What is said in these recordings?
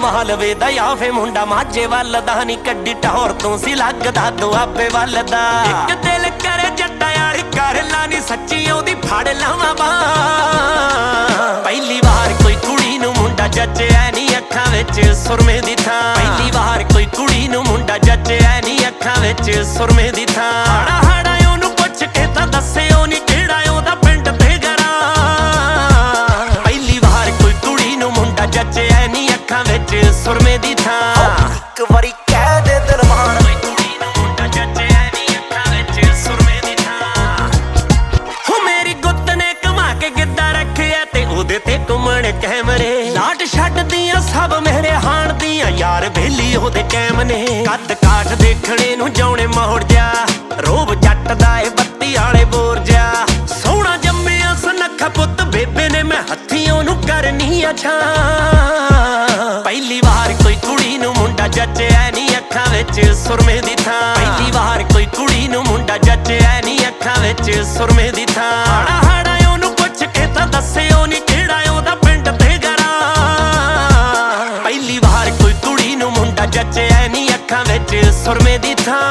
ਕਮਾਲ ਵੇ ਦਇਆ ਫੇ ਮੁੰਡਾ ਮਾਝੇ ਵੱਲ ਦਾ ਨੀ ਕੱਢੀ ਟੌਰ ਤੋਂ ਸੀ ਲੱਗਦਾ ਦੁਆਬੇ ਵੱਲ ਦਾ ਇੱਕ ਦਿਲ ਕਰੇ ਜੱਟਾਂ ਵਾਲੀ ਕਰ ਲਾ ਨੀ ਸੱਚੀ ਉਹਦੀ ਫੜ ਲਾਵਾਂ ਬਾਂਹ ਪਹਿਲੀ ਵਾਰ ਕੋਈ ਕੁੜੀ ਨੂੰ ਮੁੰਡਾ ਜੱਜਿਆ ਨੀ ਅੱਖਾਂ ਵਿੱਚ ਸੁਰਮੇ ਦੀ ਥਾਂ ਪਹਿਲੀ ਵਾਰ ਕੋਈ ਕੁੜੀ ਨੂੰ ਮੁੰਡਾ ਜੱਜਿਆ ਨੀ ਅੱਖਾਂ ਵਿੱਚ ਸੁਰਮੇ ਦੀ ਥਾਂ ਹਾੜਾ ਉਹਨੂੰ ਪੁੱਛ ਕੇ ਤਾਂ ਦੱਸਿਓ ਨੀ ਕਿਹੜਾ ਉਹਦਾ ਪਿੰਡ ਤੇ ਗੜਾ ਪਹਿਲੀ ਵਾਰ ਕੋਈ ਕੁੜੀ ਨੂੰ ਮੁੰਡਾ ਜੱਜਿਆ ਨੀ ਅੱਖਾਂ ਵਿੱਚ ਸੁਰਮੇ ਦੀ ਥਾਂ ਇੱਕ ਵਾਰੀ ਕਹਿ ਦੇ ਦਿਲ ਮਾਰ ਕੋਈ ਕੁੜੀ ਨੂੰ ਮੁੰਡਾ ਜੱਜਿਆ ਨੀ ਅੱਖਾਂ ਵਿੱਚ ਸੁਰਮੇ ਦੀ ਥਾਂ ਹੋ ਮੇਰੀ ਗੁੱਤ ਨੇ ਘੁਮਾ ਕੇ ਗਿੱਧਾ ਰੱਖਿਆ ਤੇ ਉਹਦੇ ਤੇ ਘੁੰਮਣ ਕੈਮਰੇ ਲਾਟ ਛੱਡਦੀਆਂ ਸਭ ਮੇਰੇ ਹਾਣ ਦੀਆਂ ਯਾਰ ਬੇਲੀ ਉਹਦੇ ਕੈਮ ਨੇ ਕੱਦ ਕਾਠ ਦੇਖਣੇ ਨੂੰ ਜਾਉਣੇ ਮੋੜ ਜਾ ਰੋਬ ਜੱਟ ਦਾ ਏ ਬੱਤੀ ਵਾਲੇ ਬੋਰ ਜਾ ਸੋਹਣਾ ਜੰਮਿਆ ਸੁਨੱਖਾ ਪੁੱਤ ਬੇਬੇ ਨੇ ਮੈਂ ਹੱਥੀਂ ਉਹਨੂੰ ਕਰਨੀ ਆ ਛਾਂ ਪਹਿਲੀ ਵਾਰ ਕੋਈ ਕੁੜੀ ਨੂੰ ਮੁੰਡਾ ਜੱਜਿਆ ਨੀ ਅੱਖਾਂ ਵਿੱਚ ਸੁਰਮੇ ਦੀ ਥਾਂ ਪਹਿਲੀ ਵਾਰ ਕੋਈ ਕੁੜੀ ਨੂੰ ਮੁੰਡਾ ਜੱਜਿਆ ਨੀ ਅੱਖਾਂ ਵਿੱਚ ਸੁਰਮੇ ਦੀ ਥਾਂ ਹਾੜਾ ਉਹਨੂੰ ਪੁੱਛ ਕੇ ਤਾਂ ਦੱਸਿਓ ਨੀ ਕਿਹੜਾ ਉਹਦਾ ਪਿੰਡ ਤੇ ਗੜਾ ਪਹਿਲੀ ਵਾਰ ਕੋਈ ਕੁੜੀ ਨੂੰ ਮੁੰਡਾ ਜੱਜਿਆ ਨੀ ਅੱਖਾਂ ਵਿੱਚ ਸੁਰਮੇ ਦੀ ਥਾਂ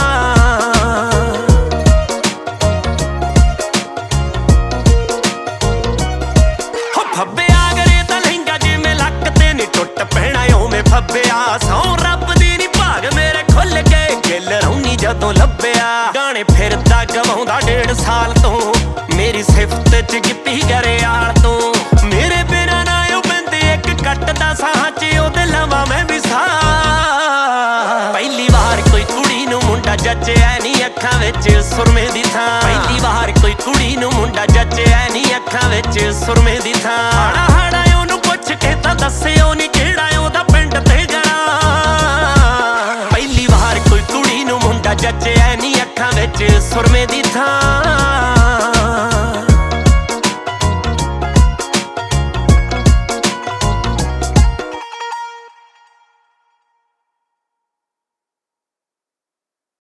ਫੱਬਿਆ ਗਰੇ ਤਾਂ ਲਹਿੰਗਾ ਜਿਵੇਂ ਲੱਕ ਤੇ ਨੀ ਟੁੱਟ ਪੈਣਾ ਓਵੇਂ ਫੱਬਿਆ ਸੌ ਰੱਬ ਦੀ ਨੀ ਭਾਗ ਮੇਰੇ ਖੁੱਲ ਕੇ ਗਿੱਲ ਰੌਣੀ ਜਦੋਂ ਲੱਭਿਆ ਗਾਣੇ ਫਿਰਦਾ ਗਵਾਉਂਦਾ 1.5 ਸਾਲ ਤੋਂ ਮੇਰੀ ਸਿਫਤ ਚ ਗਿੱਪੀ ਗਰੇਆਲ ਤੋਂ ਮੇਰੇ ਬਿਨਾਂ ਨਾ ਉਹ ਬੰਦੇ ਇੱਕ ਕੱਟਦਾ ਸਾਹ ਚ ਉਹਦੇ ਲਵਾਂ ਮੈਂ ਵੀ ਸਾਹ ਪਹਿਲੀ ਵਾਰ ਕੋਈ ਕੁੜੀ ਨੂੰ ਮੁੰਡਾ ਜੱਜਿਆ ਨੀ ਅੱਖਾਂ ਵਿੱਚ ਸੁਰਮੇ ਦੀ ਥਾਂ ਪਹਿਲੀ ਵਾਰ ਕੋਈ ਕੁੜੀ ਨੂੰ ਮੁੰਡਾ ਜੱਜਿਆ ਨੀ ਅੱਖਾਂ ਵਿੱਚ ਸੁਰਮੇ ਦੀ ਥਾਂ ਹਾੜਾ ਉਹਨੂੰ ਪੁੱਛ ਕੇ ਤਾਂ ਦੱਸਿਓ ਨੀ ਕਿਹੜਾ ਉਹਦਾ ਪਿੰਡ ਤੇ ਗੜਾ ਪਹਿਲੀ ਵਾਰ ਕੋਈ ਕੁੜੀ ਨੂੰ ਮੁੰਡਾ ਜੱਜਿਆ ਨੀ ਅੱਖਾਂ ਵਿੱਚ ਸੁਰਮੇ ਦੀ ਥਾਂ